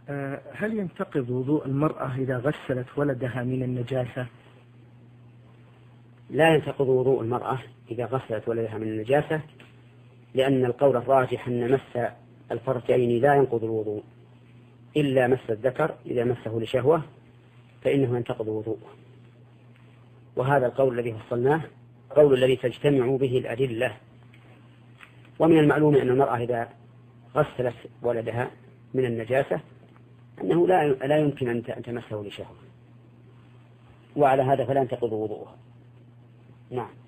هل ينتقض وضوء المرأة إذا غسلت ولدها من النجاسة؟ لا ينتقض وضوء المرأة إذا غسلت ولدها من النجاسة، لأن القول الراجح أن مس الفرجين لا ينقض الوضوء إلا مس الذكر إذا مسه لشهوة فإنه ينتقض وضوءه. وهذا القول الذي فصلناه قول الذي تجتمع به الأدلة. ومن المعلوم أن المرأة إذا غسلت ولدها من النجاسة أنه لا يمكن أن تمسه لشهوة، وعلى هذا فلا ينتقض وضوءها. نعم.